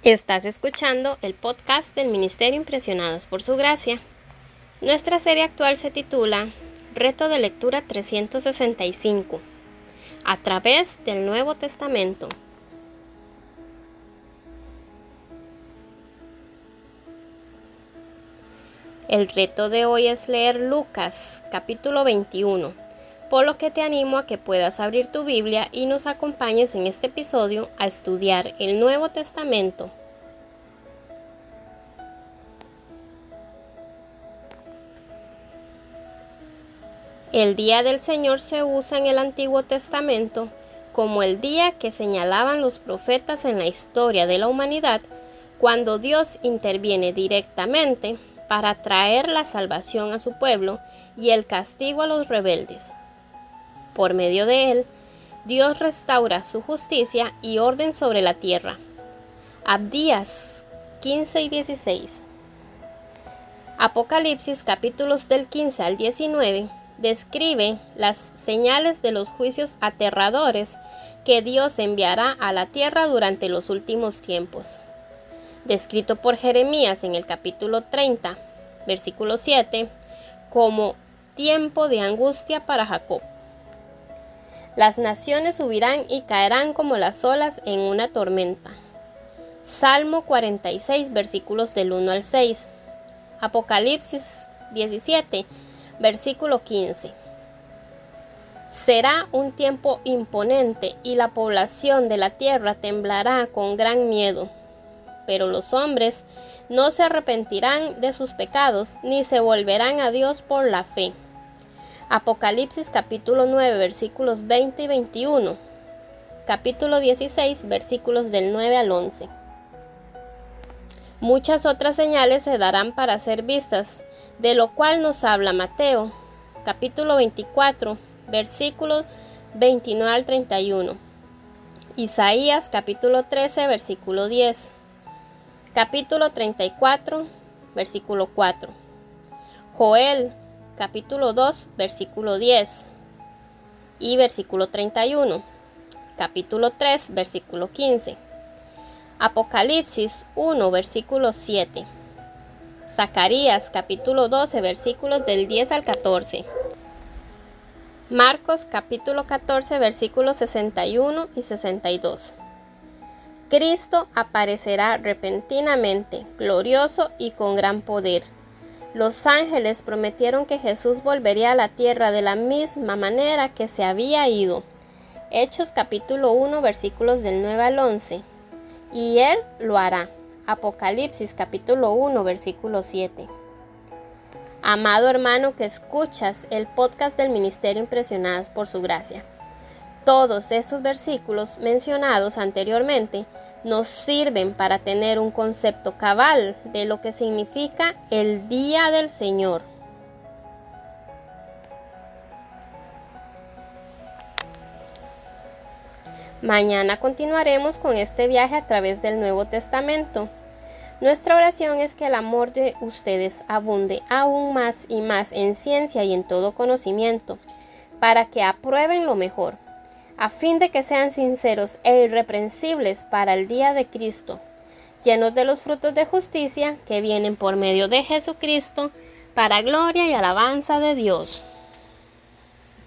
Estás escuchando el podcast del Ministerio Impresionadas por Su Gracia. Nuestra serie actual se titula Reto de Lectura 365, a través del Nuevo Testamento. El reto de hoy es leer Lucas, capítulo 21, por lo que te animo a que puedas abrir tu Biblia y nos acompañes en este episodio a estudiar el Nuevo Testamento. El día del Señor se usa en el Antiguo Testamento como el día que señalaban los profetas en la historia de la humanidad, cuando Dios interviene directamente para traer la salvación a su pueblo y el castigo a los rebeldes. Por medio de él, Dios restaura su justicia y orden sobre la tierra. Abdías 15 y 16. Apocalipsis capítulos del 15 al 19 describe las señales de los juicios aterradores que Dios enviará a la tierra durante los últimos tiempos. Descrito por Jeremías en el capítulo 30, versículo 7, como tiempo de angustia para Jacob. Las naciones subirán y caerán como las olas en una tormenta. Salmo 46, versículos del 1 al 6. Apocalipsis 17, versículo 15. Será un tiempo imponente y la población de la tierra temblará con gran miedo. Pero los hombres no se arrepentirán de sus pecados ni se volverán a Dios por la fe. Apocalipsis capítulo 9 versículos 20 y 21. Capítulo 16 versículos del 9 al 11. Muchas otras señales se darán para ser vistas, de lo cual nos habla Mateo, capítulo 24, versículos 29 al 31. Isaías, capítulo 13, versículo 10. Capítulo 34, versículo 4. Joel, capítulo 2, versículo 10 y versículo 31. Capítulo 3, versículo 15. Apocalipsis 1, versículo 7. Zacarías, capítulo 12, versículos del 10 al 14. Marcos, capítulo 14, versículos 61 y 62. Cristo aparecerá repentinamente, glorioso y con gran poder. Los ángeles prometieron que Jesús volvería a la tierra de la misma manera que se había ido. Hechos capítulo 1, versículos del 9 al 11. Y Él lo hará. Apocalipsis capítulo 1, versículo 7. Amado hermano que escuchas el podcast del Ministerio Impresionadas por Su Gracia. Todos estos versículos mencionados anteriormente nos sirven para tener un concepto cabal de lo que significa el día del Señor. Mañana continuaremos con este viaje a través del Nuevo Testamento. Nuestra oración es que el amor de ustedes abunde aún más y más en ciencia y en todo conocimiento, para que aprueben lo mejor, a fin de que sean sinceros e irreprensibles para el día de Cristo, llenos de los frutos de justicia que vienen por medio de Jesucristo, para gloria y alabanza de Dios.